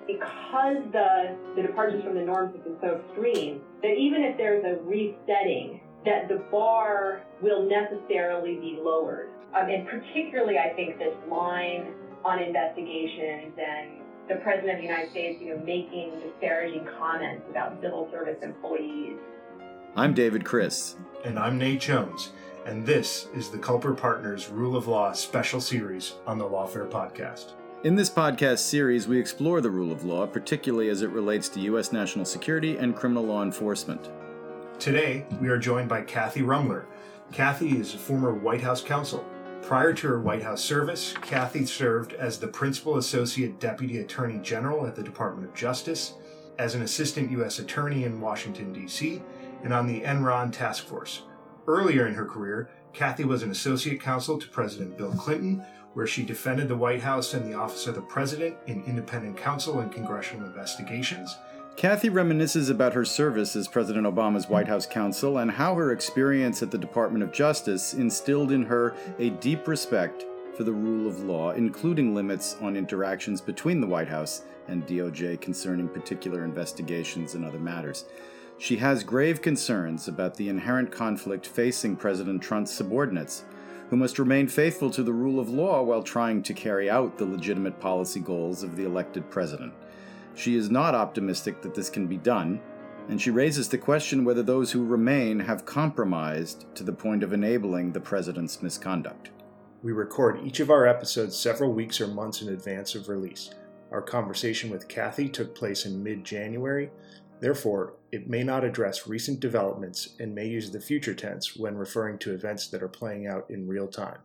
because the departures from the norms have been so extreme, that even if there's a resetting, that the bar will necessarily be lowered. And particularly, I think this line on investigations and the President of the United States, making disparaging comments about civil service employees. I'm David Chris. And I'm Nate Jones. And this is the Culper Partners Rule of Law special series on the Lawfare Podcast. In this podcast series, we explore the rule of law, particularly as it relates to U.S. national security and criminal law enforcement. Today, we are joined by Kathy Ruemmler. Kathy is a former White House counsel. Prior to her White House service, Kathy served as the Principal Associate Deputy Attorney General at the Department of Justice, as an Assistant U.S. Attorney in Washington, D.C., and on the Enron Task Force. Earlier in her career, Kathy was an Associate Counsel to President Bill Clinton, where she defended the White House and the Office of the President in independent counsel and congressional investigations. Kathy reminisces about her service as President Obama's White House counsel and how her experience at the Department of Justice instilled in her a deep respect for the rule of law, including limits on interactions between the White House and DOJ concerning particular investigations and other matters. She has grave concerns about the inherent conflict facing President Trump's subordinates, who must remain faithful to the rule of law while trying to carry out the legitimate policy goals of the elected president. She is not optimistic that this can be done, and she raises the question whether those who remain have compromised to the point of enabling the president's misconduct. We record each of our episodes several weeks or months in advance of release. Our conversation with Kathy took place in mid-January. Therefore, it may not address recent developments and may use the future tense when referring to events that are playing out in real time.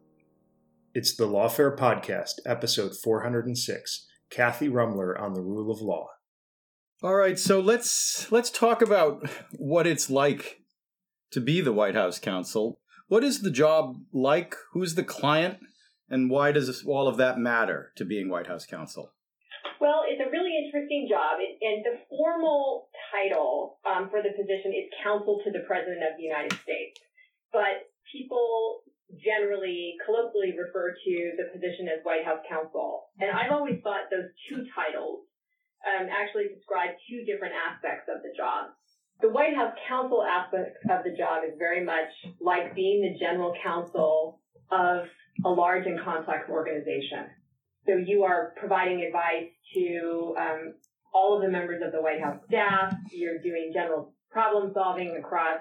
It's the Lawfare Podcast, episode 406, Kathy Ruemmler on the Rule of Law. All right, so let's talk about what it's like to be the White House counsel. What is the job like? Who's the client? And why does all of that matter to being White House counsel? Well, it's a really interesting job, and the formal title for the position is counsel to the President of the United States. But people generally, colloquially refer to the position as White House counsel. And I've always thought those two titles actually describe two different aspects of the job. The White House counsel aspect of the job is very much like being the general counsel of a large and complex organization. So you are providing advice to all of the members of the White House staff. You're doing general problem solving across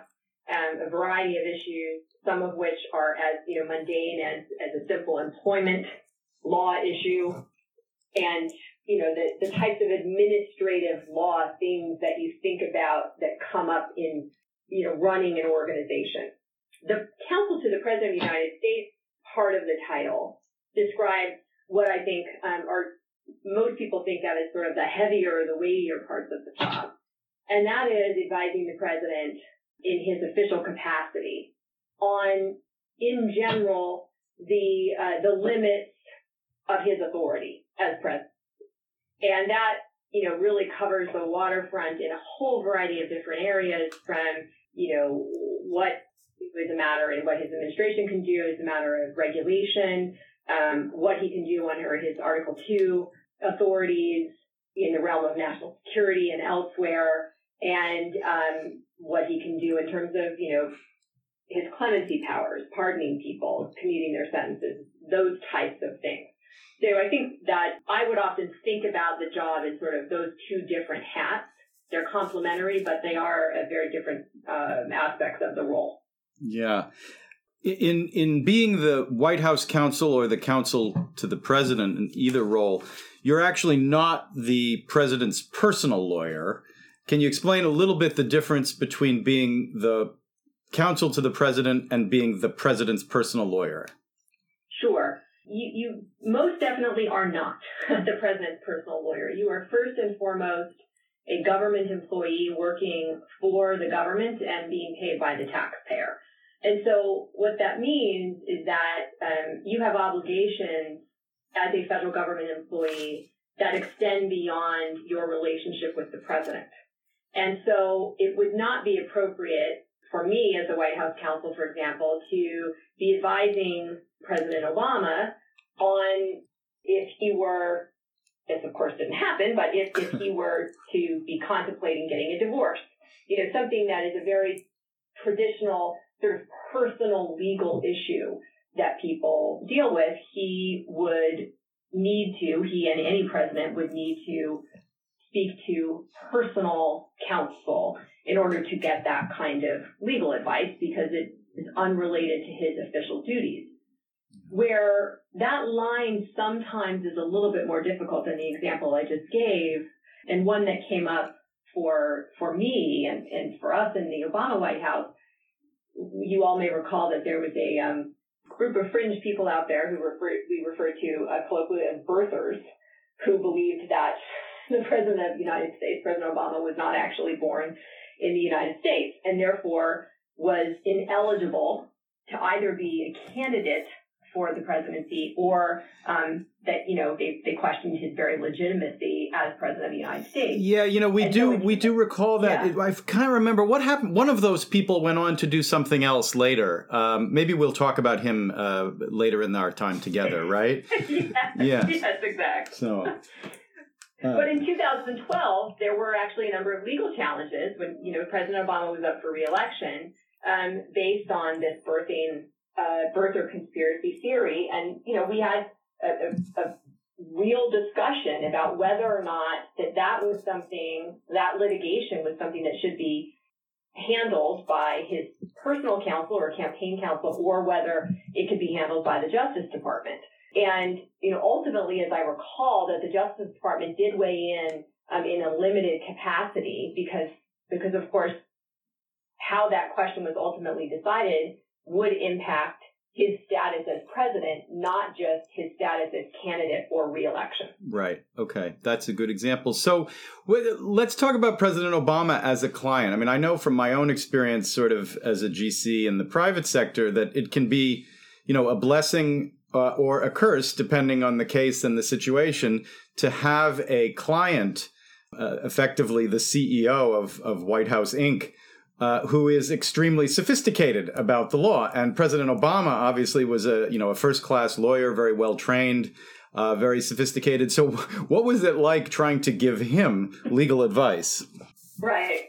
a variety of issues, some of which are as mundane as a simple employment law issue, and the types of administrative law things that you think about that come up in running an organization. The counsel to the President of the United States part of the title describes what I think are most people think of as sort of the heavier, the weightier parts of the job. And that is advising the president in his official capacity on, in general, the limits of his authority as president. And that, really covers the waterfront in a whole variety of different areas from, what is a matter and what his administration can do as a matter of regulation, what he can do under his Article 2 authorities in the realm of national security and elsewhere, and what he can do in terms of, his clemency powers, pardoning people, commuting their sentences, those types of things. So I think that I would often think about the job as sort of those two different hats. They're complementary, but they are very different aspects of the role. Yeah. In being the White House counsel or the counsel to the president in either role, you're actually not the president's personal lawyer. Can you explain a little bit the difference between being the counsel to the president and being the president's personal lawyer? Sure. You most definitely are not the president's personal lawyer. You are first and foremost a government employee working for the government and being paid by the taxpayer. And so what that means is that you have obligations as a federal government employee that extend beyond your relationship with the president. And so it would not be appropriate for me as a White House counsel, for example, to be advising President Obama on if he were this of course didn't happen, but if he were to be contemplating getting a divorce, something that is a very traditional sort of personal legal issue that people deal with, he and any president would need to speak to personal counsel in order to get that kind of legal advice because it is unrelated to his official duties. Where that line sometimes is a little bit more difficult than the example I just gave, and one that came up for me and for us in the Obama White House, you all may recall that there was a group of fringe people out there who we refer to colloquially as birthers, who believed that the President of the United States, President Obama, was not actually born in the United States and therefore was ineligible to either be a candidate for the presidency or that, they questioned his very legitimacy as President of the United States. Yeah, we do recall that. Yeah. I kind of remember what happened. One of those people went on to do something else later. Maybe we'll talk about him later in our time together, right? Yes, exactly. So... but in 2012, there were actually a number of legal challenges when, President Obama was up for re-election based on this birther conspiracy theory. And, we had a real discussion about whether or not that litigation was something that should be handled by his personal counsel or campaign counsel, or whether it could be handled by the Justice Department. And, ultimately, as I recall, that the Justice Department did weigh in a limited capacity because, of course, how that question was ultimately decided would impact his status as president, not just his status as candidate or reelection. Right. Okay. That's a good example. So let's talk about President Obama as a client. I mean, I know from my own experience sort of as a GC in the private sector that it can be, a blessing or a curse, depending on the case and the situation, to have a client, effectively the CEO of White House Inc., who is extremely sophisticated about the law. And President Obama obviously was a first-class lawyer, very well-trained, very sophisticated. So what was it like trying to give him legal advice? Right.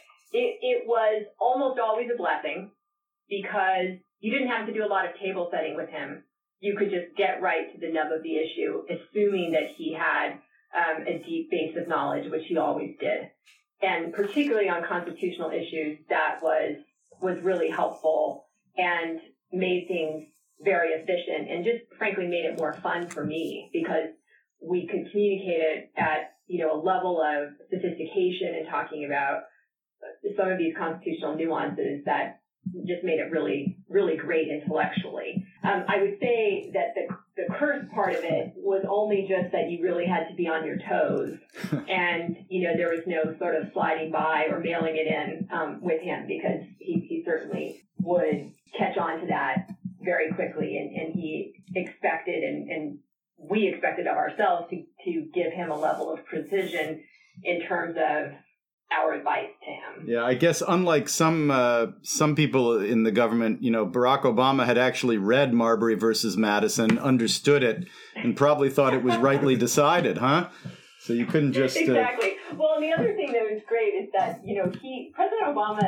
It was almost always a blessing because you didn't have to do a lot of table setting with him. You could just get right to the nub of the issue, assuming that he had a deep base of knowledge, which he always did. And particularly on constitutional issues, that was really helpful and made things very efficient and just frankly made it more fun for me because we could communicate it at, a level of sophistication and talking about some of these constitutional nuances that just made it really, really great intellectually. I would say that the curse part of it was only just that you really had to be on your toes. And, there was no sort of sliding by or mailing it in with him because he certainly would catch on to that very quickly. And he expected and we expected of ourselves to give him a level of precision in terms of our advice to him. Yeah, I guess unlike some people in the government, Barack Obama had actually read Marbury versus Madison, understood it, and probably thought it was rightly decided, huh? So you couldn't just... Exactly. Well, and the other thing that was great is that, President Obama,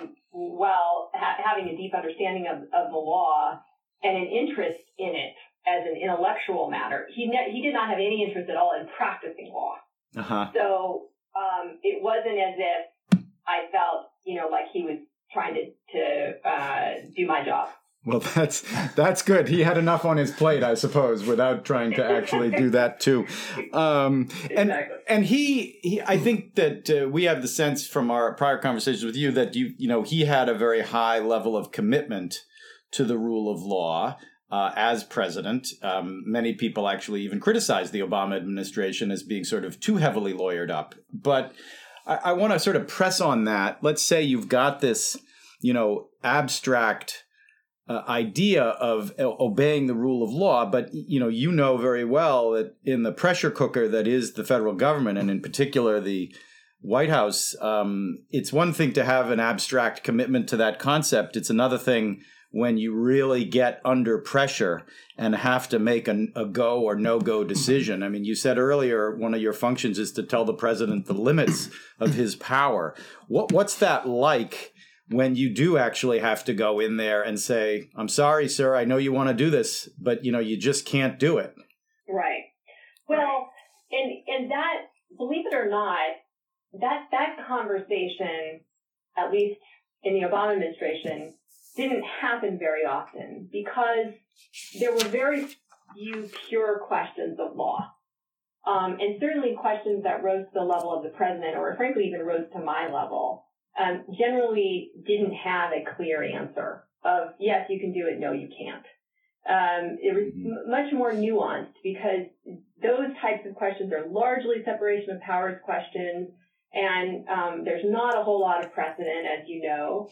while having a deep understanding of the law and an interest in it as an intellectual matter, he did not have any interest at all in practicing law. Uh-huh. So it wasn't as if I felt, like he was trying to do my job. Well, that's good. He had enough on his plate, I suppose, without trying to actually do that too. Exactly. And he I think that we have the sense from our prior conversations with you that he had a very high level of commitment to the rule of law. As president, many people actually even criticized the Obama administration as being sort of too heavily lawyered up. But I want to sort of press on that. Let's say you've got this, abstract idea of obeying the rule of law, but you know very well that in the pressure cooker that is the federal government, and in particular the White House, it's one thing to have an abstract commitment to that concept. It's another thing when you really get under pressure and have to make a go or no-go decision. I mean, you said earlier one of your functions is to tell the president the limits of his power. What's that like when you do actually have to go in there and say, I'm sorry, sir, I know you want to do this, but, you just can't do it? Right. Well, and that, believe it or not, that conversation, at least in the Obama administration, didn't happen very often because there were very few pure questions of law. And certainly questions that rose to the level of the president, or frankly even rose to my level, generally didn't have a clear answer of, yes, you can do it, no, you can't. It was much more nuanced because those types of questions are largely separation of powers questions, and there's not a whole lot of precedent, as you know.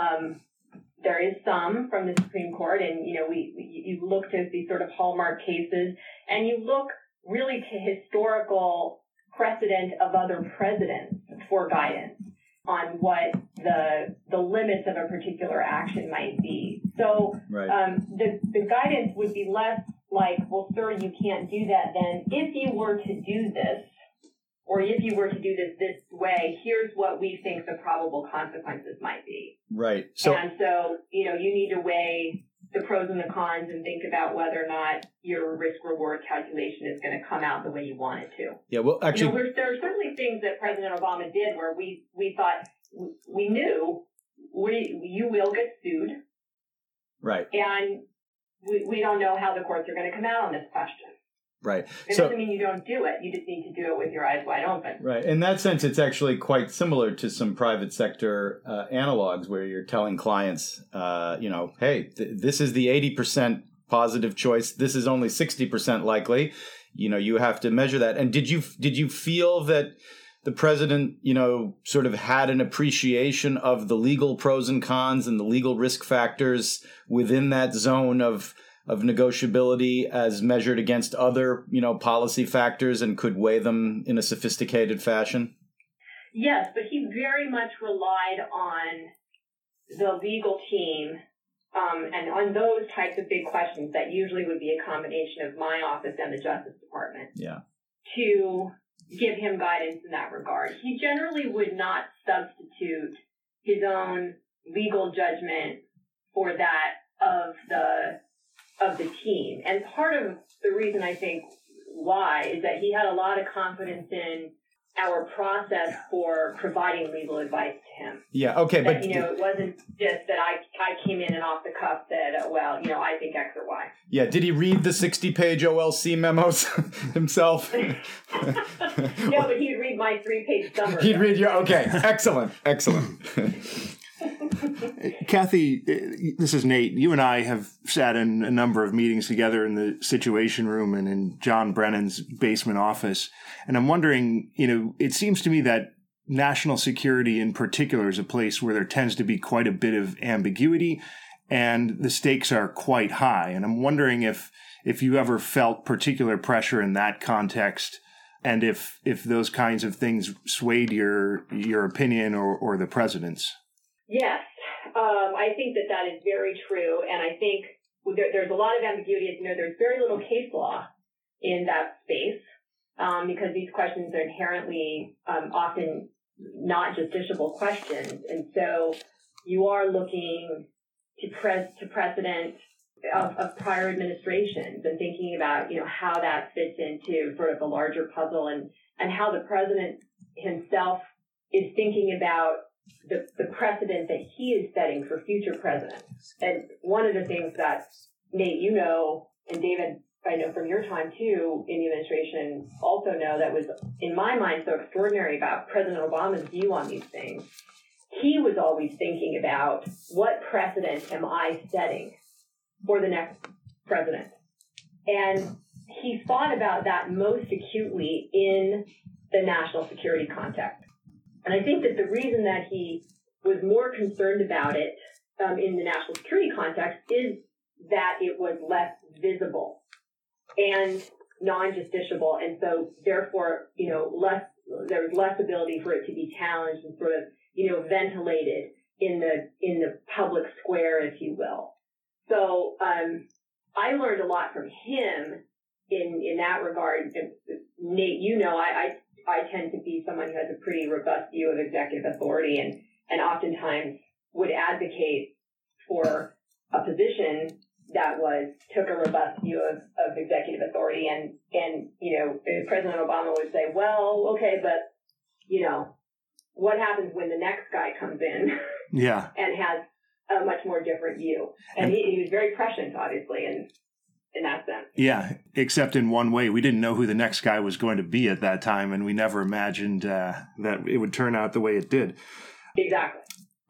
There is some from the Supreme Court, and you look to these sort of hallmark cases, and you look really to historical precedent of other presidents for guidance on what the limits of a particular action might be. So right. The guidance would be less like, well, sir, you can't do that then. If you were to do this, or if you were to do this way, here's what we think the probable consequences might be. Right. So you need to weigh the pros and the cons and think about whether or not your risk-reward calculation is going to come out the way you want it to. Yeah, well, actually, there are certainly things that President Obama did where we thought we knew you will get sued. Right. And we don't know how the courts are going to come out on this question. Right. It doesn't mean you don't do it. You just need to do it with your eyes wide open. Right. In that sense, it's actually quite similar to some private sector analogs where you're telling clients, hey, this is the 80% positive choice. This is only 60% likely. You have to measure that. And did you feel that the president, sort of had an appreciation of the legal pros and cons and the legal risk factors within that zone of negotiability as measured against other, policy factors and could weigh them in a sophisticated fashion? Yes, but he very much relied on the legal team and on those types of big questions that usually would be a combination of my office and the Justice Department. Yeah. To give him guidance in that regard. He generally would not substitute his own legal judgment for that of the team. And part of the reason I think why is that he had a lot of confidence in our process for providing legal advice to him. Yeah, okay, that, it wasn't just that I came in and off the cuff said, I think X or Y. Yeah, did he read the 60-page OLC memos himself? No, but he'd read my 3-page summary. He'd read your, okay, excellent. Kathy, this is Nate. You and I have sat in a number of meetings together in the Situation Room and in John Brennan's basement office. And I'm wondering, it seems to me that national security in particular is a place where there tends to be quite a bit of ambiguity and the stakes are quite high. And I'm wondering if you ever felt particular pressure in that context and if those kinds of things swayed your opinion or the president's. Yes, I think that is very true, and I think there's a lot of ambiguity. There's very little case law in that space because these questions are inherently often not justiciable questions, and so you are looking to precedent of prior administrations and thinking about how that fits into sort of the larger puzzle and how the president himself is thinking about the precedent that he is setting for future presidents. And one of the things that, Nate, and David, I know from your time too in the administration, also know that was, in my mind, so extraordinary about President Obama's view on these things. He was always thinking about what precedent am I setting for the next president. And he thought about that most acutely in the national security context. And I think that the reason that he was more concerned about it in the national security context is that it was less visible and non-justiciable. And so, therefore, there was less ability for it to be challenged and sort of, ventilated in the public square, if you will. So I learned a lot from him in that regard. Nate, I tend to be someone who has a pretty robust view of executive authority and oftentimes would advocate for a position that took a robust view of executive authority. And President Obama would say, well, okay, but, what happens when the next guy comes in and has a much more different view? And he was very prescient, obviously, in that sense. Yeah, except in one way. We didn't know who the next guy was going to be at that time, and we never imagined that it would turn out the way it did. Exactly.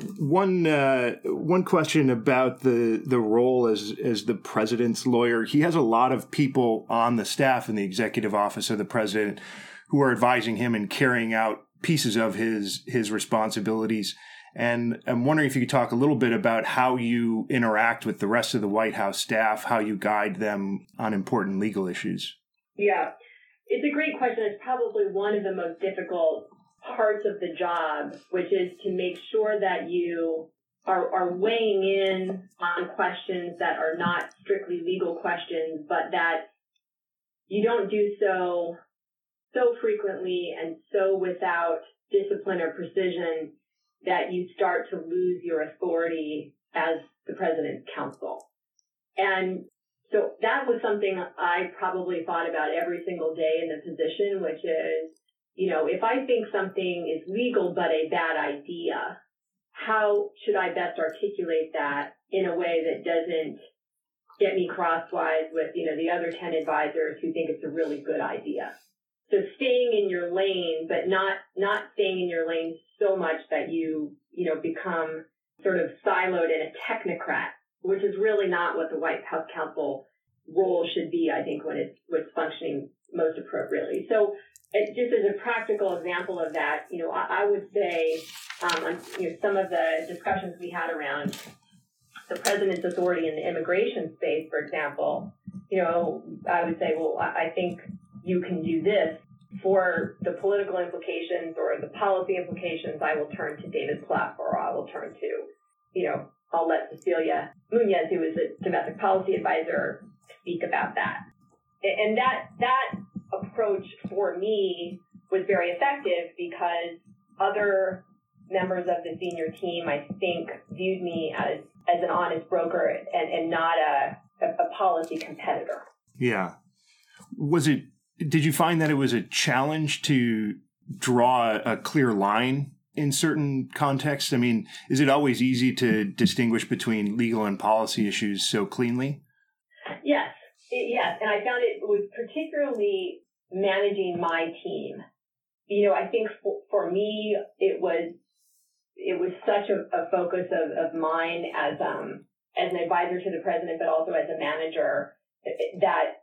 One question about the role as the president's lawyer. He has a lot of people on the staff in the executive office of the president who are advising him and carrying out pieces of his responsibilities. And I'm wondering if you could talk a little bit about how you interact with the rest of the White House staff, how you guide them on important legal issues. Yeah, it's a great question. It's probably one of the most difficult parts of the job, which is to make sure that you are weighing in on questions that are not strictly legal questions, but that you don't do so frequently and so without discipline or precision that you start to lose your authority as the president's counsel. And so that was something I probably thought about every single day in the position, which is, if I think something is legal but a bad idea, how should I best articulate that in a way that doesn't get me crosswise with, the other 10 advisors who think it's a really good idea? So staying in your lane, but not staying in your lane so much that you become sort of siloed and a technocrat, which is really not what the White House counsel role should be, I think, when it's functioning most appropriately. So just as a practical example of that, I would say some of the discussions we had around the president's authority in the immigration space, for example, I would say, well, I think you can do this. For the political implications or the policy implications, I will turn to David Plouffe, or I will turn to, I'll let Cecilia Munoz, who is a domestic policy advisor, speak about that. And that approach for me was very effective because other members of the senior team, I think, viewed me as an honest broker and not a policy competitor. Yeah. Did you find that it was a challenge to draw a clear line in certain contexts? I mean, is it always easy to distinguish between legal and policy issues so cleanly? Yes. And I found it was particularly managing my team. I think for me, it was such a focus of mine as an advisor to the president, but also as a manager, that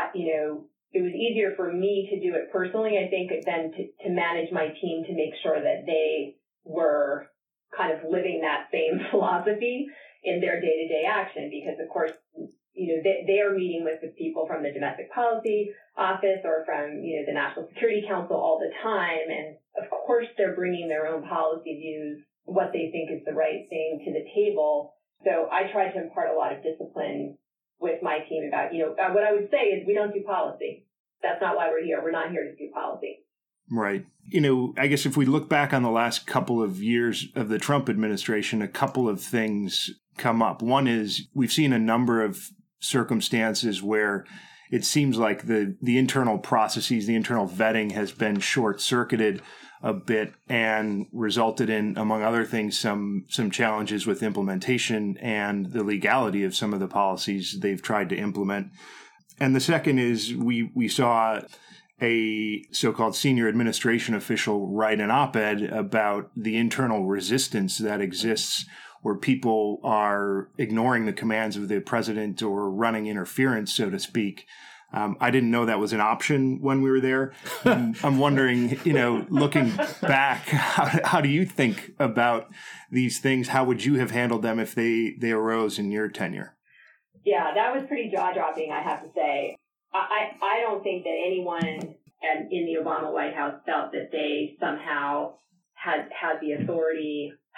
it was easier for me to do it personally, I think, than to manage my team to make sure that they were kind of living that same philosophy in their day-to-day action. Because, of course, they are meeting with the people from the domestic policy office or from, the National Security Council all the time. And, of course, they're bringing their own policy views, what they think is the right thing to the table. So I tried to impart a lot of discipline with my team about, what I would say is we don't do policy. That's not why we're here. We're not here to do policy. Right. I guess if we look back on the last couple of years of the Trump administration, a couple of things come up. One is we've seen a number of circumstances where it seems like the internal processes, the internal vetting has been short-circuited a bit and resulted in, among other things, some challenges with implementation and the legality of some of the policies they've tried to implement. And the second is we saw a so-called senior administration official write an op-ed about the internal resistance that exists where people are ignoring the commands of the president or running interference, so to speak. I didn't know that was an option when we were there. I'm wondering, looking back, how do you think about these things? How would you have handled them if they arose in your tenure? Yeah, that was pretty jaw-dropping, I have to say. I don't think that anyone in the Obama White House felt that they somehow had the authority,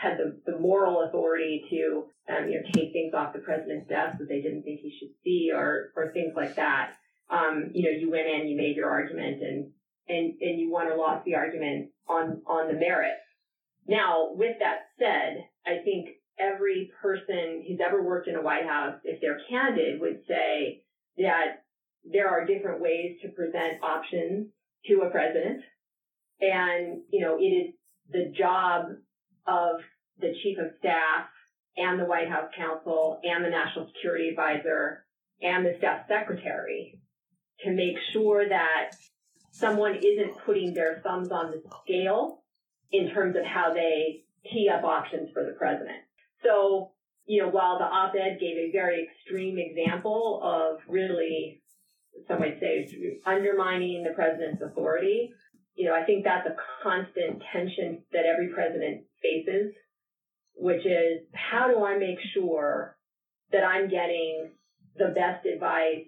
had the moral authority to, take things off the president's desk that they didn't think he should see, or things like that. You went in, you made your argument, and you won or lost the argument on the merits. Now, with that said, I think every person who's ever worked in a White House, if they're candid, would say that there are different ways to present options to a president. And, it is the job of the chief of staff and the White House counsel and the national security advisor and the staff secretary to make sure that someone isn't putting their thumbs on the scale in terms of how they tee up options for the president. So, while the op-ed gave a very extreme example of really, some might say, undermining the president's authority, I think that's a constant tension that every president faces, which is, how do I make sure that I'm getting the best advice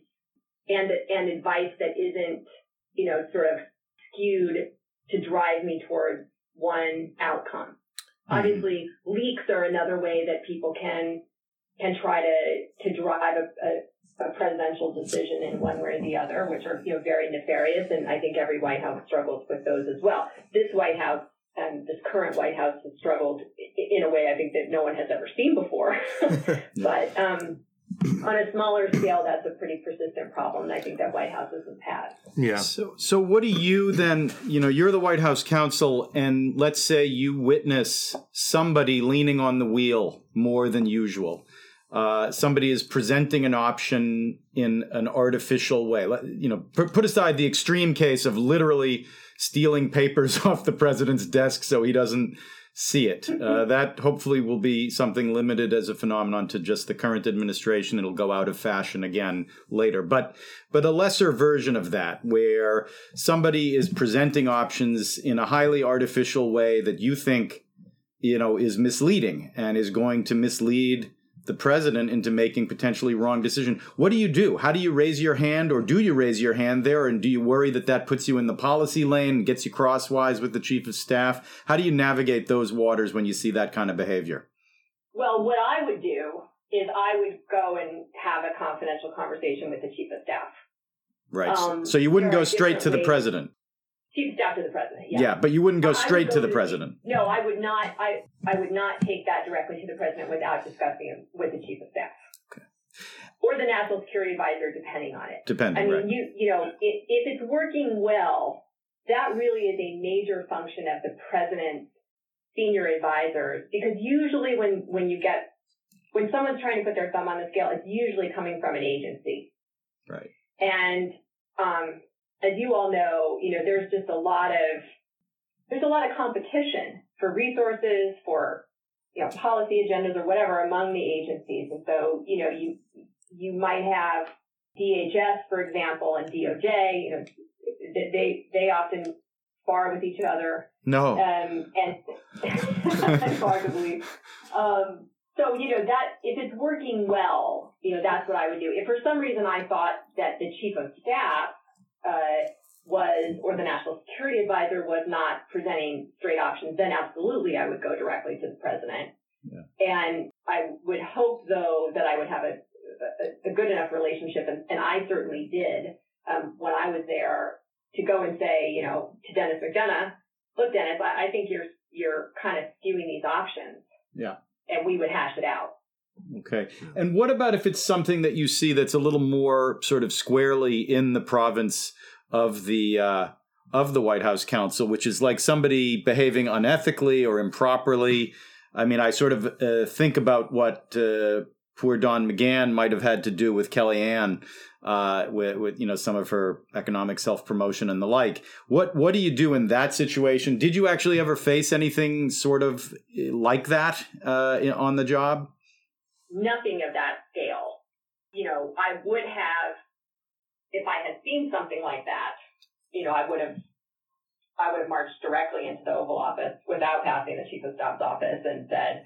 and advice that isn't, sort of skewed to drive me towards one outcome. Mm-hmm. Obviously, leaks are another way that people can try to drive a presidential decision in one way or the other, which are, very nefarious. And I think every White House struggles with those as well. This White House, this current White House, has struggled in a way I think that no one has ever seen before. But on a smaller scale, that's a pretty persistent problem, and I think that White Houses have had. Yeah. So what do you then, you're the White House counsel, and let's say you witness somebody leaning on the wheel more than usual. Somebody is presenting an option in an artificial way. Put aside the extreme case of literally stealing papers off the president's desk so he doesn't see it. That hopefully will be something limited as a phenomenon to just the current administration. It'll go out of fashion again later. But a lesser version of that, where somebody is presenting options in a highly artificial way that you think, is misleading and is going to mislead the president into making potentially wrong decision. What do you do? How do you raise your hand, or do you raise your hand there? And do you worry that puts you in the policy lane, gets you crosswise with the chief of staff? How do you navigate those waters when you see that kind of behavior? Well, what I would do is I would go and have a confidential conversation with the chief of staff. Right. So you wouldn't go straight to the president. Chief of staff to the president, yeah. Yeah, but you wouldn't go straight to the president. No, I would not. I would not take that directly to the president without discussing it with the chief of staff. Okay. Or the national security advisor, depending on it. Right. If it's working well, that really is a major function of the president's senior advisors, because usually when someone's trying to put their thumb on the scale, it's usually coming from an agency. Right. And as you all know, there's just a lot of competition for resources, for, policy agendas or whatever among the agencies. And so, you might have DHS, for example, and DOJ, they often spar with each other. No. And it's hard to believe. So, that if it's working well, that's what I would do. If for some reason I thought that the chief of staff or the national security advisor was not presenting straight options, then absolutely I would go directly to the president. Yeah. And I would hope, though, that I would have a good enough relationship, and I certainly did when I was there, to go and say, to Dennis McDonough, look, Dennis, I think you're kind of skewing these options. Yeah. And we would hash it out. Okay. And what about if it's something that you see that's a little more sort of squarely in the province of the White House counsel, which is like somebody behaving unethically or improperly? I mean, I sort of think about what poor Don McGahn might have had to do with Kellyanne with some of her economic self-promotion and the like. What do you do in that situation? Did you actually ever face anything sort of like that on the job? Nothing of that scale. I would have, if I had seen something like that, I would have marched directly into the Oval Office without passing the chief of staff's office and said,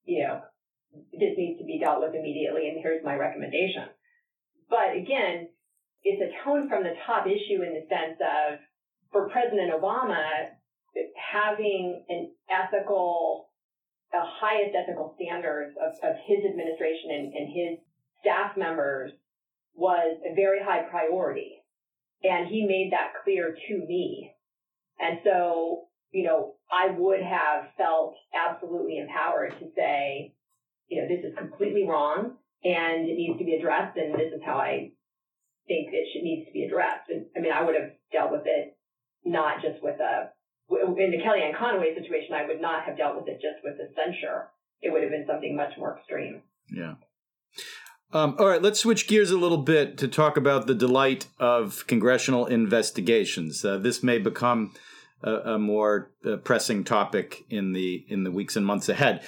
this needs to be dealt with immediately, and here's my recommendation. But again, it's a tone from the top issue in the sense of, for President Obama, having an ethical highest ethical standards of his administration and his staff members was a very high priority. And he made that clear to me. And so, I would have felt absolutely empowered to say, this is completely wrong and it needs to be addressed, and this is how I think it needs to be addressed. And I would have dealt with it not just in the Kellyanne Conway situation, I would not have dealt with it just with the censure. It would have been something much more extreme. Yeah. All right, let's switch gears a little bit to talk about the delight of congressional investigations. This may become a more pressing topic in the weeks and months ahead.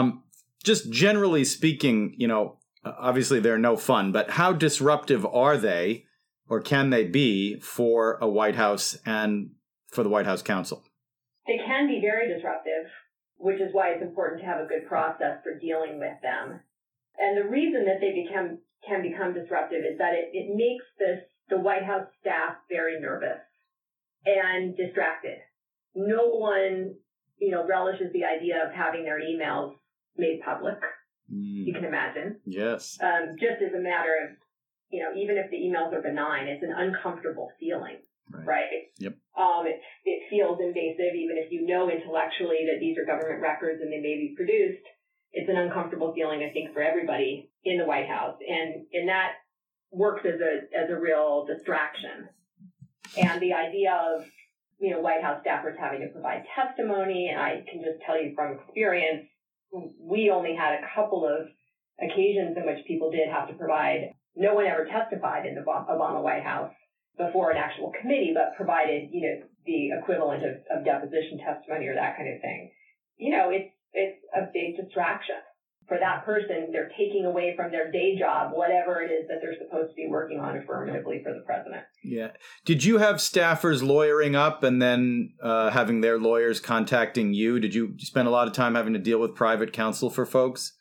Just generally speaking, obviously they're no fun, but how disruptive are they, or can they be, for a White House and for the White House counsel? They can be very disruptive, which is why it's important to have a good process for dealing with them. And the reason that they can become disruptive is that it makes the White House staff very nervous and distracted. No one, relishes the idea of having their emails made public. You can imagine. Yes. Just as a matter of, even if the emails are benign, it's an uncomfortable feeling, right? Yep. It feels invasive, even if you know intellectually that these are government records and they may be produced. It's an uncomfortable feeling, I think, for everybody in the White House, and that works as a real distraction. And the idea of White House staffers having to provide testimony, and I can just tell you from experience, we only had a couple of occasions in which people did have to provide. No one ever testified in the Obama White House before an actual committee, but provided, the equivalent of deposition testimony or that kind of thing. It's a big distraction for that person. They're taking away from their day job, whatever it is that they're supposed to be working on affirmatively for the president. Yeah. Did you have staffers lawyering up and then having their lawyers contacting you? Did you spend a lot of time having to deal with private counsel for folks?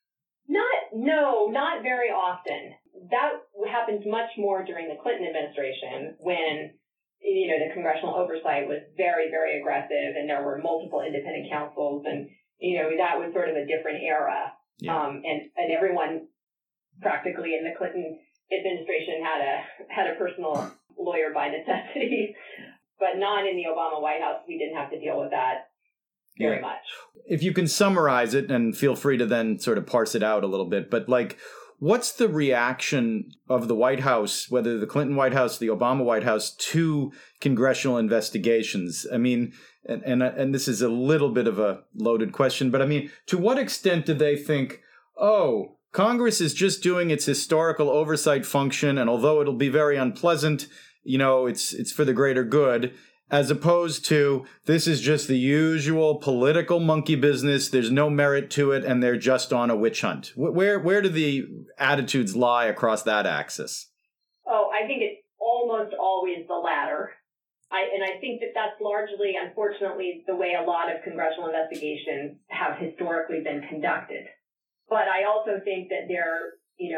Not very often. That happens much more during the Clinton administration when, the congressional oversight was very, very aggressive and there were multiple independent counsels, and, that was sort of a different era. Yeah. And everyone practically in the Clinton administration had a personal lawyer by necessity, but not in the Obama White House. We didn't have to deal with that very much. If you can summarize it, and feel free to then sort of parse it out a little bit, but what's the reaction of the White House, whether the Clinton White House, the Obama White House, to congressional investigations? And this is a little bit of a loaded question, but to what extent do they think, Congress is just doing its historical oversight function, and although it'll be very unpleasant, it's for the greater good, as opposed to this is just the usual political monkey business, there's no merit to it, and they're just on a witch hunt? Where do the attitudes lie across that axis? I think it's almost always the latter. I think that's largely, unfortunately, the way a lot of congressional investigations have historically been conducted. But I also think that there,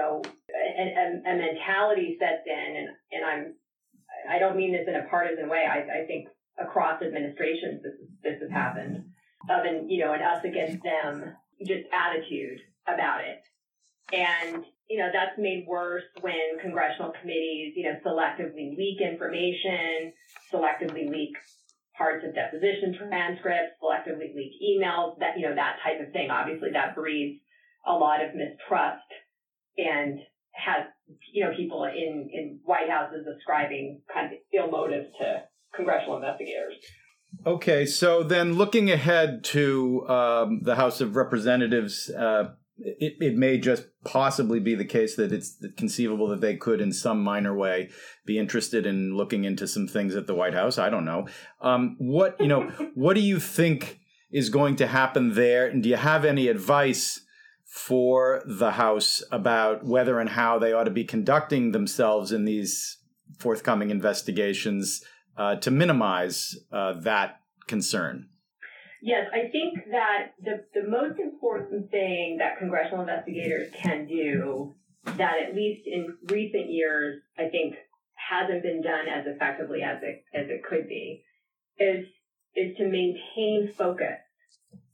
a mentality sets in, and I don't mean this in a partisan way. I think across administrations this has happened, of an us against them just attitude about it. And, that's made worse when congressional committees, selectively leak information, selectively leak parts of deposition transcripts, selectively leak emails, that type of thing. Obviously that breeds a lot of mistrust and has, people in White Houses ascribing kind of ill motives to congressional investigators. Okay, so then looking ahead to the House of Representatives, it may just possibly be the case that it's conceivable that they could in some minor way be interested in looking into some things at the White House. I don't know. What do you think is going to happen there? And do you have any advice for the House about whether and how they ought to be conducting themselves in these forthcoming investigations to minimize that concern? Yes, I think that the most important thing that congressional investigators can do, that at least in recent years, I think hasn't been done as effectively as it could be, is to maintain focus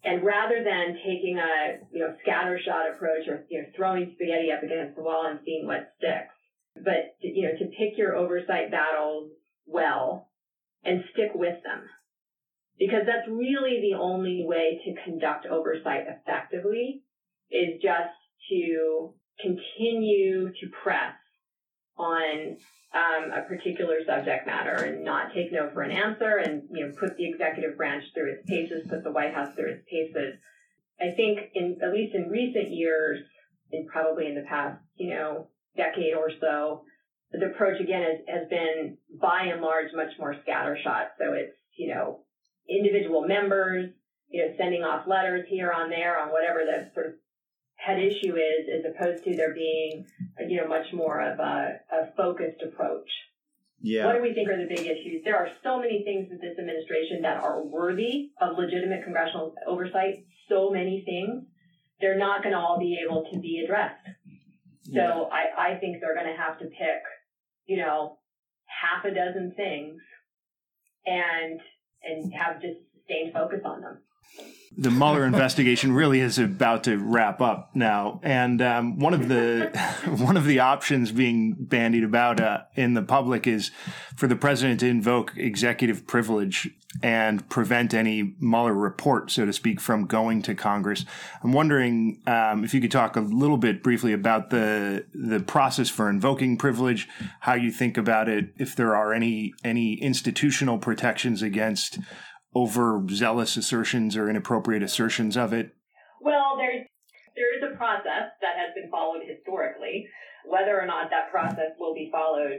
And rather than taking a scattershot approach or throwing spaghetti up against the wall and seeing what sticks, but to pick your oversight battles well and stick with them, because that's really the only way to conduct oversight effectively, is just to continue to press on a particular subject matter and not take no for an answer, and put the executive branch through its paces, put the White House through its paces. I think at least in recent years, and probably in the past decade or so, the approach again has been by and large much more scattershot. So it's individual members sending off letters here on there on whatever the sort of head issue is, as opposed to there being much more of a focused approach. Yeah. What do we think are the big issues? There are so many things with this administration that are worthy of legitimate congressional oversight. So many things. They're not going to all be able to be addressed. So I think they're going to have to pick, half a dozen things and have just sustained focus on them. The Mueller investigation really is about to wrap up now, and one of the options being bandied about in the public is for the president to invoke executive privilege and prevent any Mueller report, so to speak, from going to Congress. I'm wondering if you could talk a little bit briefly about the process for invoking privilege, how you think about it, if there are any institutional protections against overzealous assertions or inappropriate assertions of it? Well, there is a process that has been followed historically. Whether or not that process will be followed,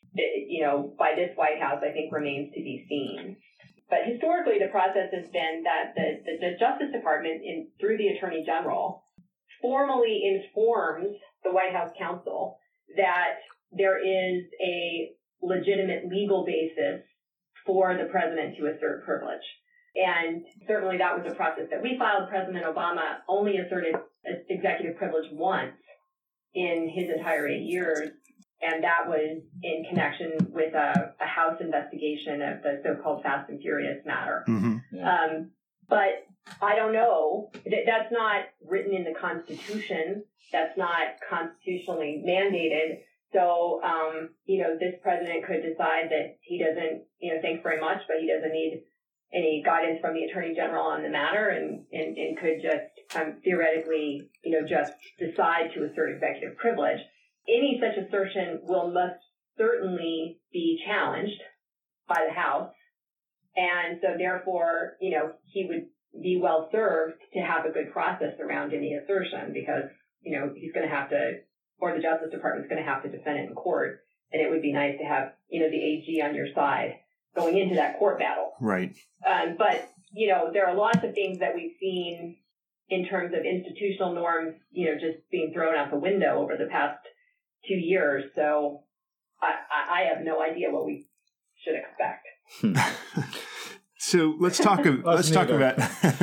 by this White House, I think remains to be seen. But historically, the process has been that the Justice Department, through the Attorney General, formally informs the White House counsel that there is a legitimate legal basis for the president to assert privilege. And certainly that was a process that we filed. President Obama only asserted executive privilege once in his entire 8 years, and that was in connection with a House investigation of the so-called Fast and Furious matter. Mm-hmm. Yeah. But I don't know. That's not written in the Constitution. That's not constitutionally mandated. So, this president could decide that he doesn't, thanks very much, but he doesn't need any guidance from the Attorney General on the matter, and could just theoretically, just decide to assert executive privilege. Any such assertion will most certainly be challenged by the House. And so therefore, he would be well served to have a good process around any assertion, because, he's going to have to, or the Justice Department's going to have to defend it in court. And it would be nice to have, the AG on your side going into that court battle. Right. But, there are lots of things that we've seen in terms of institutional norms, just being thrown out the window over the past 2 years. So I have no idea what we should expect. So let's talk about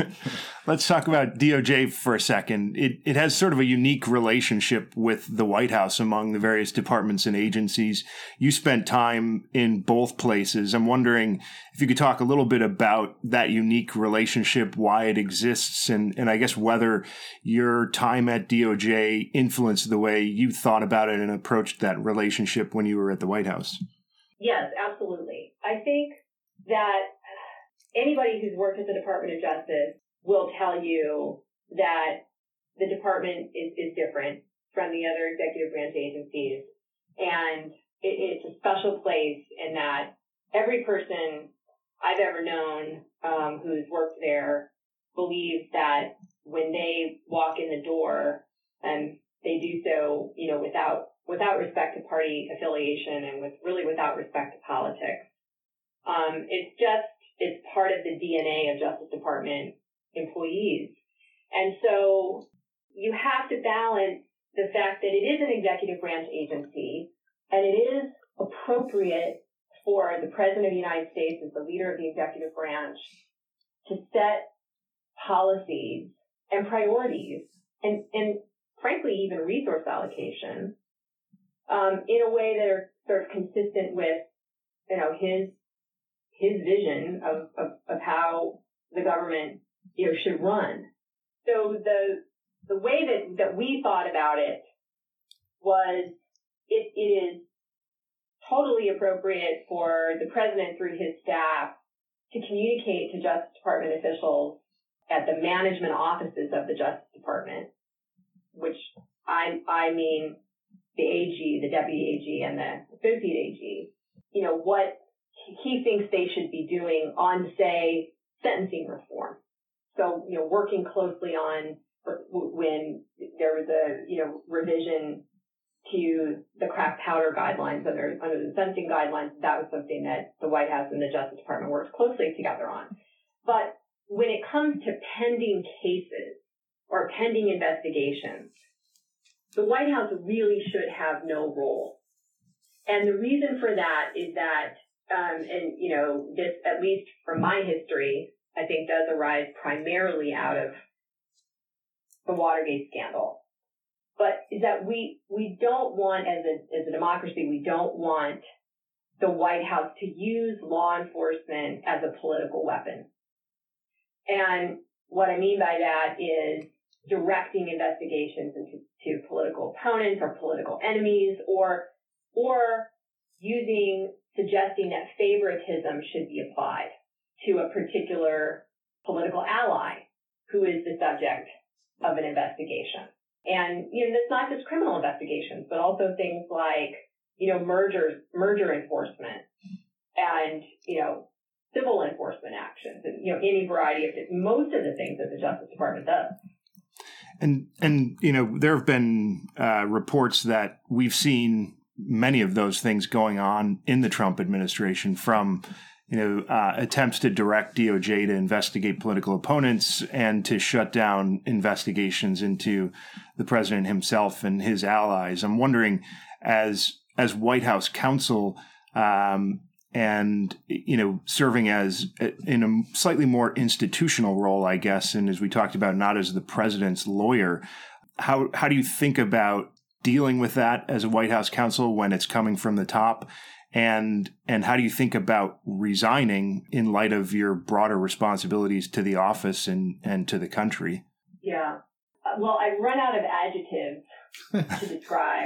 DOJ for a second. It has sort of a unique relationship with the White House among the various departments and agencies. You spent time in both places. I'm wondering if you could talk a little bit about that unique relationship, why it exists, and I guess whether your time at DOJ influenced the way you thought about it and approached that relationship when you were at the White House. Yes, absolutely. I think that anybody who's worked at the Department of Justice will tell you that the department is different from the other executive branch agencies. And it's a special place in that every person I've ever known who's worked there believes that when they walk in the door, they do so, without respect to party affiliation and without respect to politics. It's part of the DNA of Justice Department employees. And so you have to balance the fact that it is an executive branch agency, and it is appropriate for the President of the United States as the leader of the executive branch to set policies and priorities and frankly, even resource allocation in a way that are sort of consistent with, his vision of how the government should run. So the way that we thought about it was it is totally appropriate for the president through his staff to communicate to Justice Department officials at the management offices of the Justice Department, which I mean the AG, the deputy AG, and the associate AG, what he thinks they should be doing on, say, sentencing reform. So, working closely on when there was a, revision to the crack powder guidelines under the sentencing guidelines, that was something that the White House and the Justice Department worked closely together on. But when it comes to pending cases or pending investigations, the White House really should have no role. And the reason for that is that, this, at least from my history, I think does arise primarily out of the Watergate scandal. But is that we don't want, as a democracy, we don't want the White House to use law enforcement as a political weapon. And what I mean by that is directing investigations into political opponents or political enemies, or suggesting that favoritism should be applied to a particular political ally who is the subject of an investigation. And, that's not just criminal investigations, but also things like, merger enforcement and, civil enforcement actions and, any variety of most of the things that the Justice Department does. And there have been reports that we've seen many of those things going on in the Trump administration, from attempts to direct DOJ to investigate political opponents and to shut down investigations into the president himself and his allies. I'm wondering, as White House counsel, and serving as in a slightly more institutional role, I guess, and as we talked about, not as the president's lawyer, how do you think about dealing with that as a White House counsel when it's coming from the top? And how do you think about resigning in light of your broader responsibilities to the office and to the country? Yeah. Well, I've run out of adjectives to describe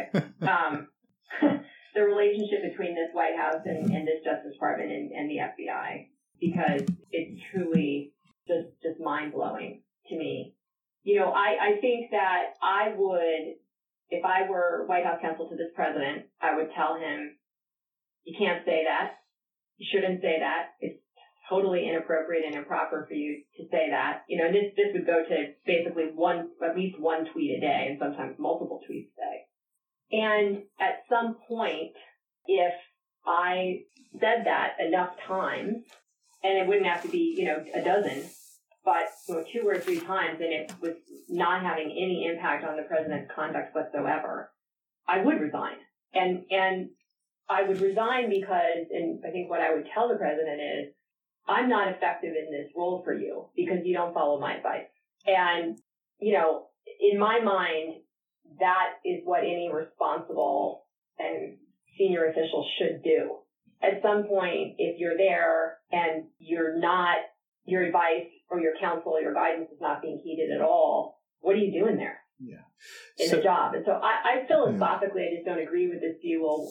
the relationship between this White House and this Justice Department and the FBI, because it's truly just mind-blowing to me. I think that I would, if I were White House counsel to this president, I would tell him, you can't say that. You shouldn't say that. It's totally inappropriate and improper for you to say that. And this would go to basically at least one tweet a day, and sometimes multiple tweets a day. And at some point, if I said that enough times, and it wouldn't have to be, a dozen, but 2 or 3 times, and it was not having any impact on the president's conduct whatsoever, I would resign. And I would resign because, and I think what I would tell the president is, I'm not effective in this role for you because you don't follow my advice. And, in my mind, that is what any responsible and senior official should do. At some point, if you're there and your advice or your counsel or your guidance is not being heeded at all, what are you doing there? Yeah. In the job. And so I philosophically, I just don't agree with this view. Well,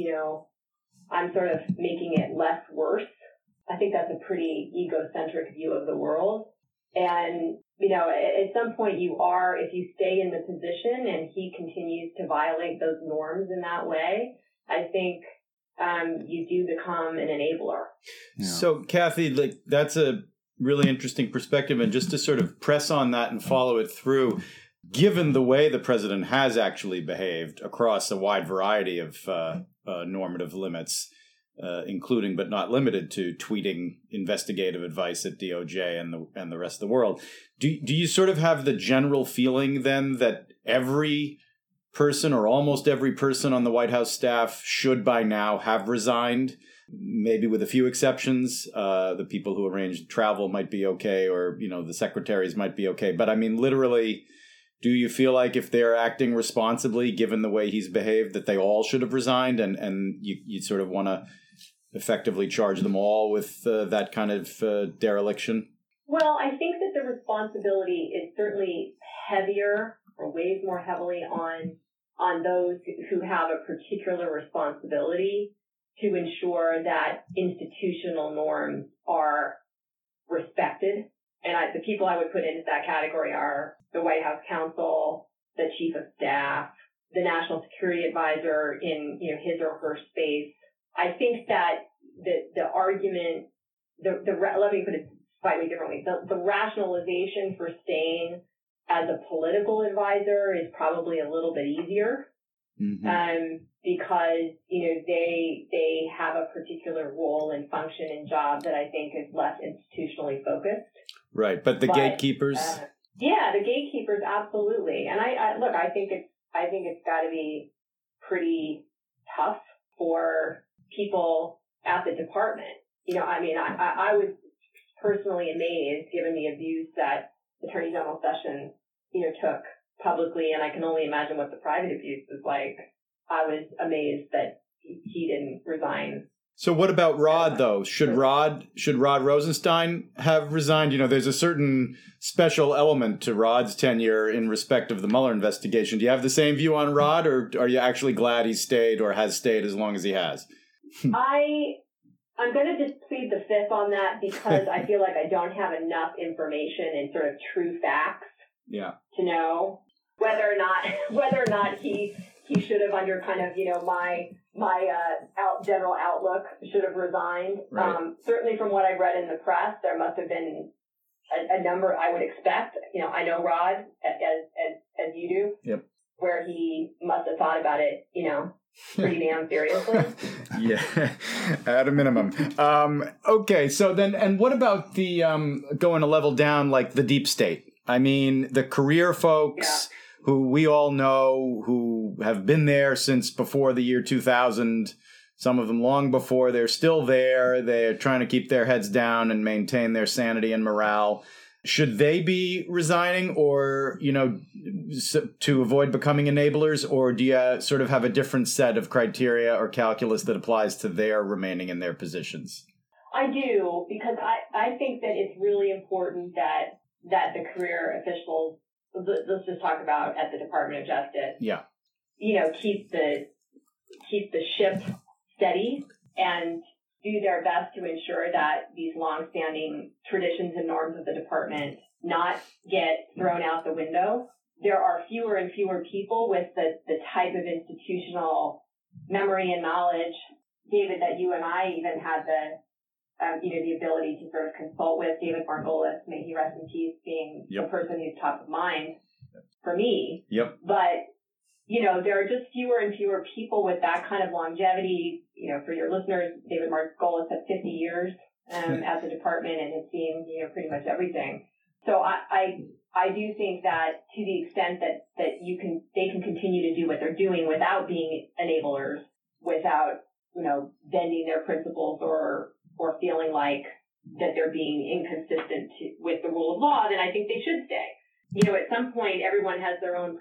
I'm sort of making it less worse. I think that's a pretty egocentric view of the world. And, at some point if you stay in the position and he continues to violate those norms in that way, I think you do become an enabler. Yeah. So, Kathy, that's a really interesting perspective. And just to sort of press on that and follow it through, given the way the president has actually behaved across a wide variety of normative limits, including but not limited to tweeting investigative advice at DOJ and the rest of the world, do you sort of have the general feeling then that every person or almost every person on the White House staff should by now have resigned? Maybe with a few exceptions, the people who arranged travel might be okay, or the secretaries might be okay. But I mean, literally, do you feel like if they're acting responsibly, given the way he's behaved, that they all should have resigned, and you sort of want to effectively charge them all with that kind of dereliction? Well, I think that the responsibility is certainly heavier or weighs more heavily on those who have a particular responsibility to ensure that institutional norms are respected. And the people I would put into that category are the White House counsel, the chief of staff, the national security advisor in his or her space. I think that the argument, let me put it slightly differently. The rationalization for staying as a political advisor is probably a little bit easier, because they have a particular role and function and job that I think is less institutionally focused. Right, but the gatekeepers. The gatekeepers, absolutely. And I think it's got to be pretty tough for people at the department. I was personally amazed, given the abuse that Attorney General Sessions, took publicly, and I can only imagine what the private abuse was like. I was amazed that he didn't resign. So what about Rod, though? Should Rod Rosenstein have resigned? There's a certain special element to Rod's tenure in respect of the Mueller investigation. Do you have the same view on Rod, or are you actually glad he stayed or has stayed as long as he has? I'm going to just plead the fifth on that, because I feel like I don't have enough information and sort of true facts to know whether or not he should have, under kind of my general outlook, should have resigned. Right. Certainly from what I read in the press, there must have been a number I would expect. I know Rod as you do. Yep. Where he must have thought about it, pretty damn seriously. Yeah, at a minimum. Okay, so then, and what about the going a level down, like the deep state? I mean, the career folks who we all know, who have been there since before the year 2000, some of them long before. They're still there. They're trying to keep their heads down and maintain their sanity and morale. Should they be resigning, or, to avoid becoming enablers, or do you sort of have a different set of criteria or calculus that applies to their remaining in their positions? I do, because I think that it's really important that the career officials, let's just talk about at the Department of Justice, keep the ship steady and do their best to ensure that these longstanding traditions and norms of the department not get thrown out the window. There are fewer and fewer people with the type of institutional memory and knowledge, David, that you and I even had the ability to sort of consult with. David Margolis, may he rest in peace, being the person who's top of mind for me. Yep. But there are just fewer and fewer people with that kind of longevity. For your listeners, David Margolis had 50 years at the department and has seen, pretty much everything. So I do think that to the extent that they can continue to do what they're doing without being enablers, without, bending their principles or feeling like that they're being inconsistent with the rule of law, then I think they should stay. At some point, everyone has their own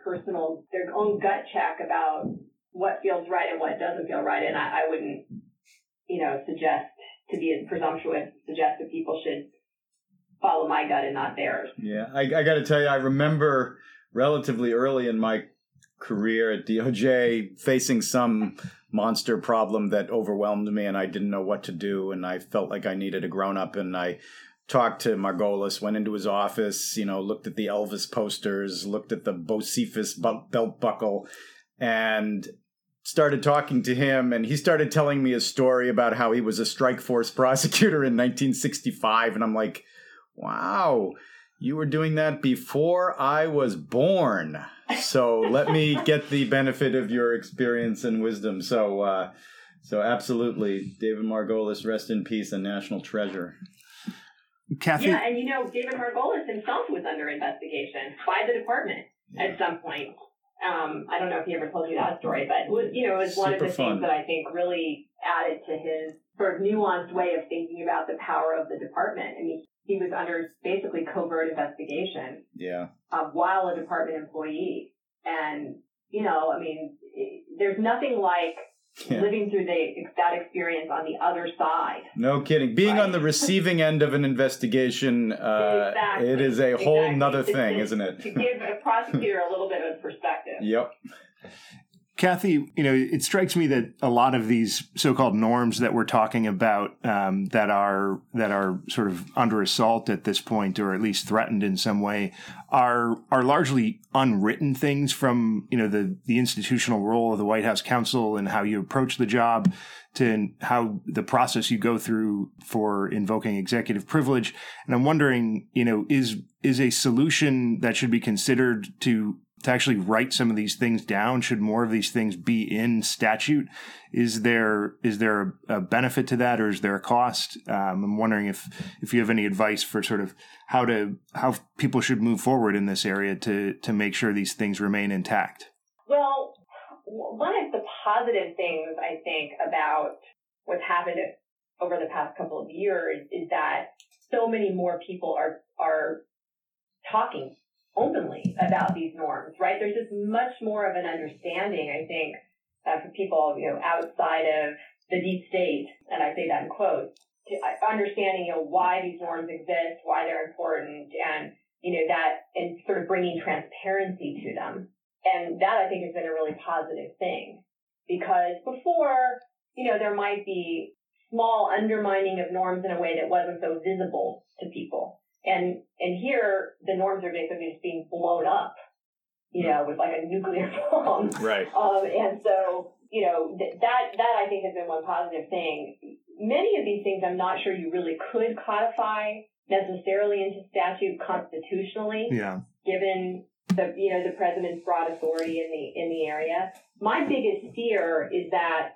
gut check about what feels right and what doesn't feel right. And I wouldn't, suggest, to be as presumptuous, suggest that people should follow my gut and not theirs. Yeah, I got to tell you, I remember relatively early in my career at DOJ facing some monster problem that overwhelmed me, and I didn't know what to do, and I felt like I needed a grown-up, and I talked to Margolis, went into his office, looked at the Elvis posters, looked at the Bocephus belt buckle, and started talking to him. And he started telling me a story about how he was a strike force prosecutor in 1965. And I'm like, wow, you were doing that before I was born. So let me get the benefit of your experience and wisdom. So absolutely, David Margolis, rest in peace, a national treasure. Kathy? Yeah, and David Margolis himself was under investigation by the department at some point. I don't know if he ever told you that story, but it was one of the things that I think really added to his sort of nuanced way of thinking about the power of the department. I mean, he was under basically covert investigation while a department employee. And, there's nothing like living through that experience on the other side. No kidding. Being on the receiving end of an investigation, Exactly. it is a whole nother thing, isn't it? To give a prosecutor a little bit of perspective. Yep. Kathy, it strikes me that a lot of these so-called norms that we're talking about that are sort of under assault at this point, or at least threatened in some way, are largely unwritten things from the institutional role of the White House counsel and how you approach the job, to how the process you go through for invoking executive privilege. And I'm wondering, is a solution that should be considered to actually write some of these things down? Should more of these things be in statute? Is there a benefit to that, or is there a cost? I'm wondering if you have any advice for sort of how people should move forward in this area to make sure these things remain intact. Well, one of the positive things I think about what's happened over the past couple of years is that so many more people are talking openly about these norms, right? There's just much more of an understanding, I think, for people, outside of the deep state, and I say that in quotes, to understanding, why these norms exist, why they're important, and, and sort of bringing transparency to them. And that, I think, has been a really positive thing, because before, there might be small undermining of norms in a way that wasn't so visible to people. And here, the norms are basically just being blown up, with like a nuclear bomb. Right. And so, that I think has been one positive thing. Many of these things I'm not sure you really could codify necessarily into statute constitutionally. Yeah. Given the president's broad authority in the area. My biggest fear is that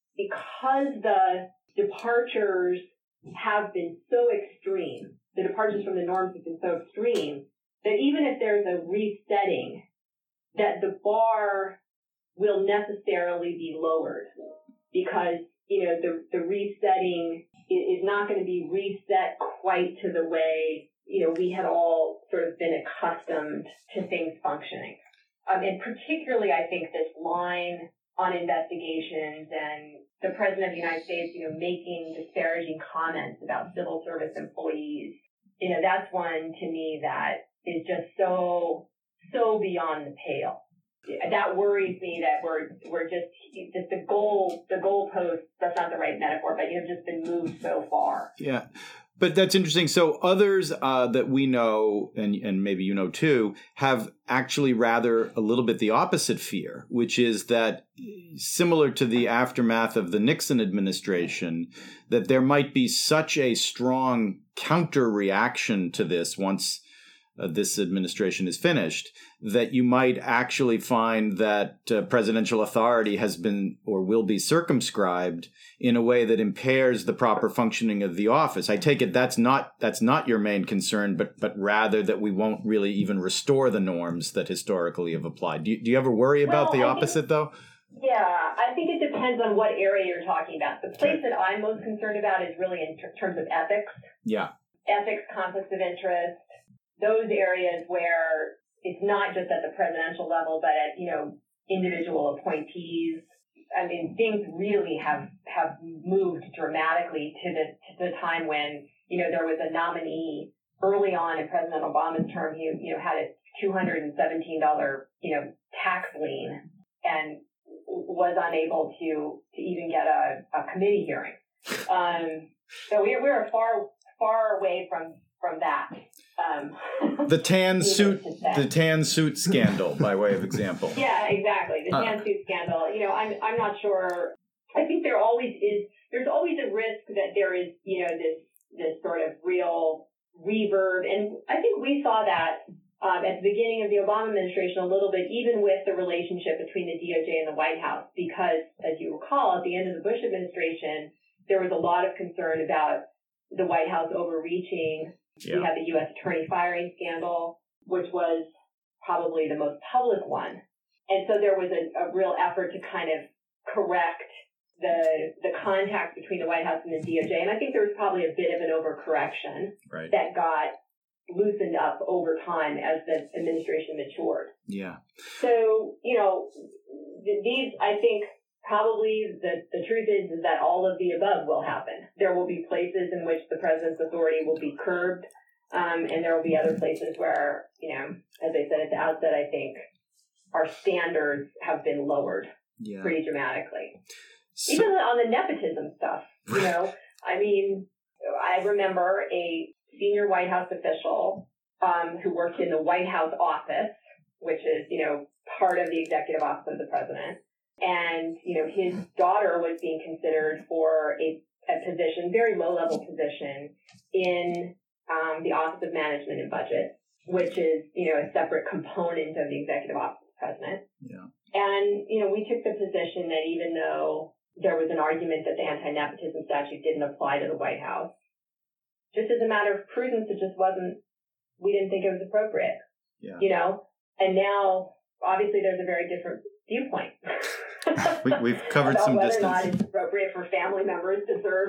because the departures have been so extreme, the departures from the norms have been so extreme, that even if there's a resetting, that the bar will necessarily be lowered, because, the resetting is not going to be reset quite to the way, we had all sort of been accustomed to things functioning. And particularly, I think this line on investigations and the President of the United States, making disparaging comments about civil service employees, that's one to me that is just so beyond the pale. That worries me that we're just the goalpost, that's not the right metaphor, but just been moved so far. Yeah. But that's interesting. So others that we know, and maybe too, have actually rather a little bit the opposite fear, which is that, similar to the aftermath of the Nixon administration, that there might be such a strong counter reaction to this once this administration is finished, that you might actually find that presidential authority has been or will be circumscribed in a way that impairs the proper functioning of the office. I take it that's not your main concern, but rather that we won't really even restore the norms that historically have applied. Do you ever worry about the opposite, though? Yeah, I think it depends on what area you're talking about. The place that I'm most concerned about is really in terms of ethics. Yeah. Ethics, conflicts of interest, those areas where it's not just at the presidential level, but at, individual appointees. I mean, things really have moved dramatically to the time when, there was a nominee early on in President Obama's term who, had a $217, tax lien and was unable to even get a committee hearing. So we're far away from that. The tan suit scandal, by way of example. Yeah, exactly. The tan suit scandal. I'm not sure. I think there's always a risk that there is, this sort of real reverb. And I think we saw that at the beginning of the Obama administration a little bit, even with the relationship between the DOJ and the White House, because as you recall, at the end of the Bush administration, there was a lot of concern about the White House overreaching. Yeah. We had the U.S. attorney firing scandal, which was probably the most public one. And so there was a real effort to kind of correct the contact between the White House and the DOJ. And I think there was probably a bit of an overcorrection that got loosened up over time as the administration matured. Yeah. So, these, I think, probably the truth is that all of the above will happen. There will be places in which the president's authority will be curbed, and there will be other places where, as I said at the outset, I think our standards have been lowered pretty dramatically. So, even on the nepotism stuff, I remember a senior White House official who worked in the White House office, which is, part of the executive office of the president. And, his daughter was being considered for a position, very low-level position, in the Office of Management and Budget, which is, a separate component of the executive office of the president. Yeah. And, we took the position that even though there was an argument that the anti-nepotism statute didn't apply to the White House, just as a matter of prudence, we didn't think it was appropriate. Yeah. And now, obviously, there's a very different viewpoint. We've covered some whether distance. Whether or not it's appropriate for family members to serve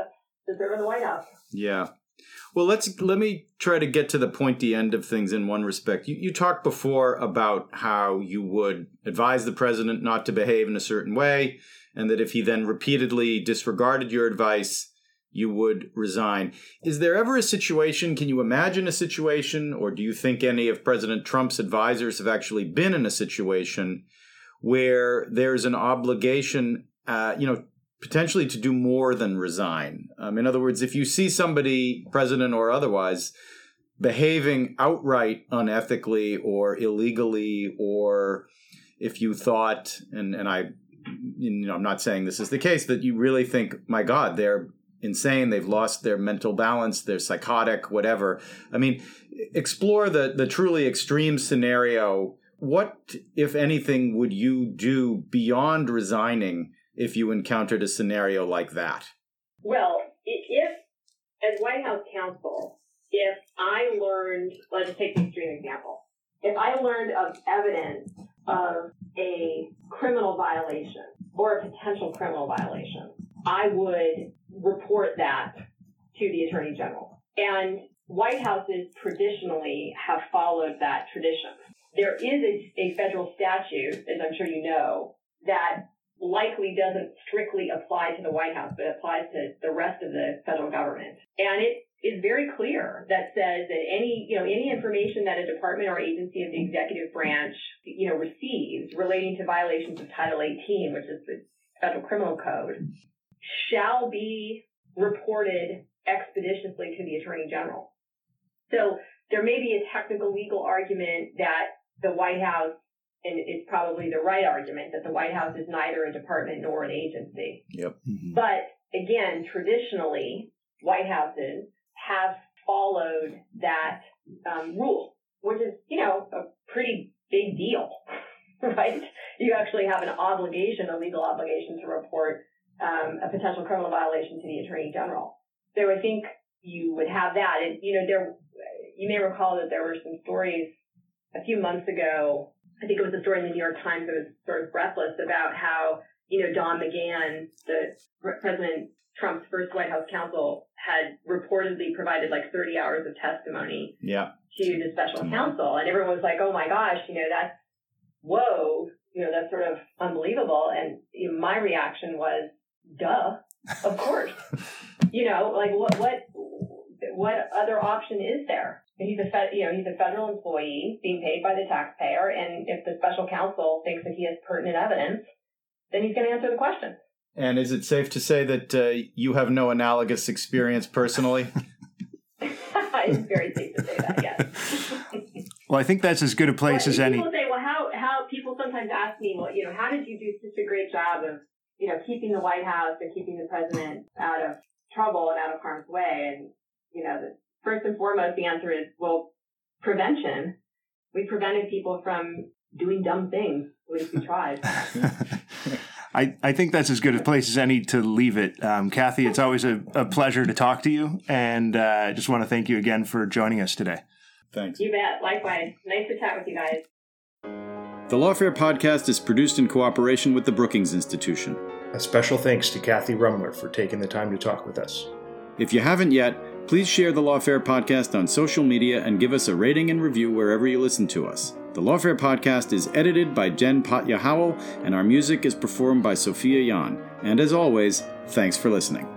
in the White House. Yeah. Well, let me try to get to the pointy end of things in one respect. You talked before about how you would advise the president not to behave in a certain way, and that if he then repeatedly disregarded your advice, you would resign. Is there ever a situation, can you imagine a situation, or do you think any of President Trump's advisors have actually been in a situation where there's an obligation, potentially to do more than resign? In other words, if you see somebody, president or otherwise, behaving outright unethically or illegally, or if you thought, and I'm not saying this is the case, that you really think, my God, they're insane, they've lost their mental balance, they're psychotic, whatever. Explore the truly extreme scenario. What, if anything, would you do beyond resigning if you encountered a scenario like that? Well, if, as White House counsel, if I learned, let's just take the extreme example, if I learned of evidence of a criminal violation or a potential criminal violation, I would report that to the Attorney General. And White Houses traditionally have followed that tradition. There is a federal statute, as I'm sure you know, that likely doesn't strictly apply to the White House, but applies to the rest of the federal government. And it is very clear that says that any information that a department or agency of the executive branch, receives relating to violations of Title 18, which is the Federal Criminal Code, shall be reported expeditiously to the Attorney General. So there may be a technical legal argument that the White House, and it's probably the right argument, that the White House is neither a department nor an agency. Yep. Mm-hmm. But again, traditionally, White Houses have followed that rule, which is, a pretty big deal, right? You actually have an obligation, a legal obligation to report a potential criminal violation to the Attorney General. So I think you would have that. And, you may recall that there were some stories a few months ago. I think it was a story in the New York Times that was sort of breathless about how, Don McGahn, President Trump's first White House counsel, had reportedly provided like 30 hours of testimony to the special counsel. And everyone was like, oh my gosh, that's, whoa, that's sort of unbelievable. And my reaction was, duh, of course. What other option is there? He's a federal employee being paid by the taxpayer, and if the special counsel thinks that he has pertinent evidence, then he's going to answer the question. And is it safe to say that you have no analogous experience personally? It's very safe to say that, yes. Well, I think that's as good a place as any. People say, well, how people sometimes ask me, well, how did you do such a great job of, keeping the White House and keeping the president out of trouble and out of harm's way? And, first and foremost, the answer is, well, prevention. We prevented people from doing dumb things. At least we tried. I think that's as good a place as any to leave it. Kathy, it's always a pleasure to talk to you. And I just want to thank you again for joining us today. Thanks. You bet. Likewise. Nice to chat with you guys. The Lawfare podcast is produced in cooperation with the Brookings Institution. A special thanks to Kathy Rummler for taking the time to talk with us. If you haven't yet, please share the Lawfare podcast on social media and give us a rating and review wherever you listen to us. The Lawfare podcast is edited by Jen Patja Howell, and our music is performed by Sophia Yan. And as always, thanks for listening.